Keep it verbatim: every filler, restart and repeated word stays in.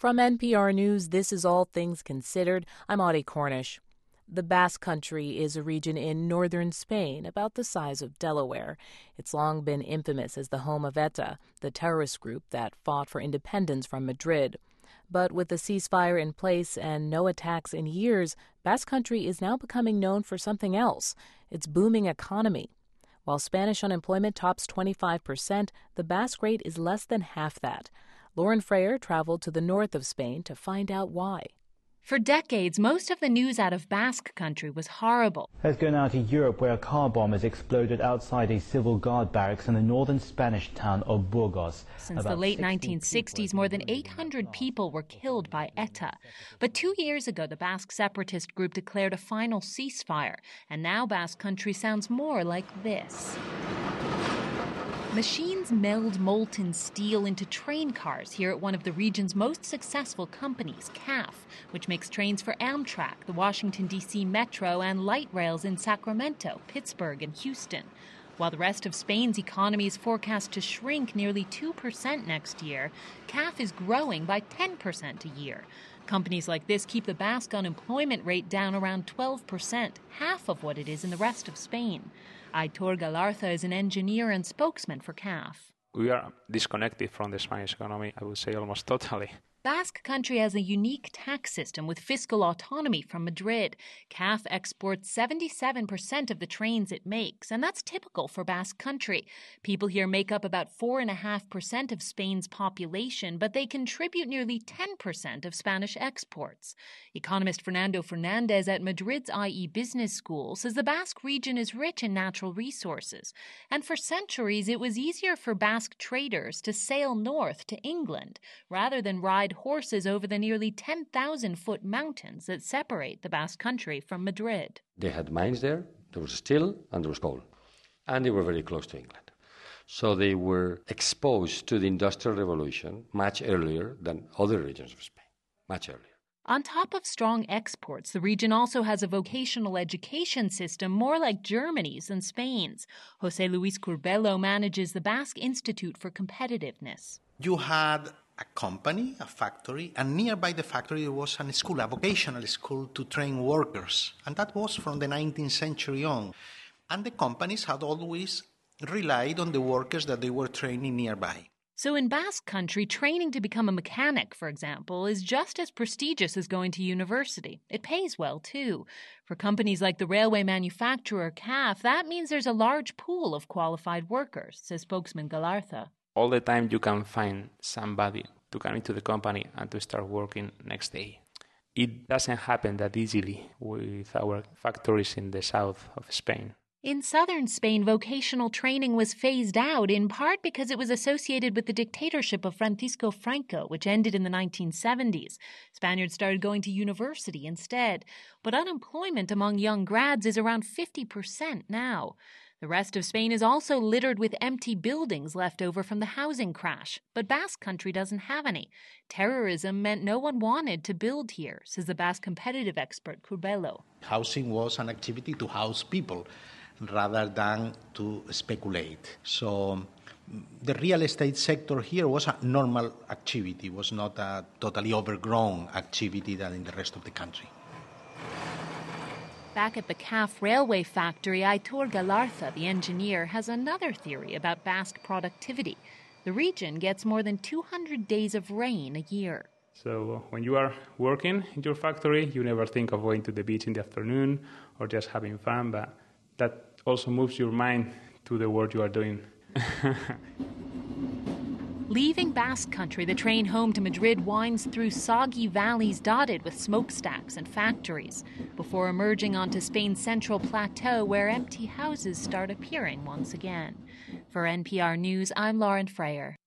From N P R News, this is All Things Considered. I'm Audie Cornish. The Basque Country is a region in northern Spain about the size of Delaware. It's long been infamous as the home of ETA, the terrorist group that fought for independence from Madrid. But with the ceasefire in place and no attacks in years, Basque Country is now becoming known for something else, its booming economy. While Spanish unemployment tops twenty-five percent, the Basque rate is less than half that. Lauren Freyer traveled to the north of Spain to find out why. For decades, most of the news out of Basque Country was horrible. Let's go now to Europe, where a car bomb has exploded outside a civil guard barracks in the northern Spanish town of Burgos. Since the late nineteen sixties, more than eight hundred people were killed by ETA. But two years ago, the Basque separatist group declared a final ceasefire, and now Basque Country sounds more like this. Machines meld molten steel into train cars here at one of the region's most successful companies, C A F, which makes trains for Amtrak, the Washington, D C Metro, and light rails in Sacramento, Pittsburgh, and Houston. While the rest of Spain's economy is forecast to shrink nearly two percent next year, C A F is growing by ten percent a year. Companies like this keep the Basque unemployment rate down around twelve percent, half of what it is in the rest of Spain. Aitor Galarza is an engineer and spokesman for C A F. We are disconnected from the Spanish economy, I would say almost totally. Basque Country has a unique tax system with fiscal autonomy from Madrid. C A F exports seventy-seven percent of the trains it makes, and that's typical for Basque Country. People here make up about four point five percent of Spain's population, but they contribute nearly ten percent of Spanish exports. Economist Fernando Fernandez at Madrid's I E Business School says the Basque region is rich in natural resources, and for centuries it was easier for Basque traders to sail north to England rather than ride horses over the nearly ten thousand foot mountains that separate the Basque Country from Madrid. They had mines there, there was steel and there was coal, and they were very close to England. So they were exposed to the Industrial Revolution much earlier than other regions of Spain, much earlier. On top of strong exports, the region also has a vocational education system more like Germany's and Spain's. José Luis Curbelo manages the Basque Institute for Competitiveness. You had a company, a factory, and nearby the factory there was a school, a vocational school to train workers. And that was from the nineteenth century on. And the companies had always relied on the workers that they were training nearby. So in Basque Country, training to become a mechanic, for example, is just as prestigious as going to university. It pays well, too. For companies like the railway manufacturer C A F, that means there's a large pool of qualified workers, says spokesman Galarza. All the time you can find somebody to come into the company and to start working next day. It doesn't happen that easily with our factories in the south of Spain. In southern Spain, vocational training was phased out, in part because it was associated with the dictatorship of Francisco Franco, which ended in the nineteen seventies. Spaniards started going to university instead. But unemployment among young grads is around fifty percent now. The rest of Spain is also littered with empty buildings left over from the housing crash. But Basque Country doesn't have any. Terrorism meant no one wanted to build here, says the Basque competitive expert Curbelo. Housing was an activity to house people rather than to speculate. So the real estate sector here was a normal activity, was not a totally overgrown activity than in the rest of the country. Back at the C A F railway factory, Aitor Galarza, the engineer, has another theory about Basque productivity. The region gets more than two hundred days of rain a year. So when you are working in your factory, you never think of going to the beach in the afternoon or just having fun, but that also moves your mind to the work you are doing. Leaving Basque Country, the train home to Madrid winds through soggy valleys dotted with smokestacks and factories, before emerging onto Spain's central plateau where empty houses start appearing once again. For N P R News, I'm Lauren Freyer.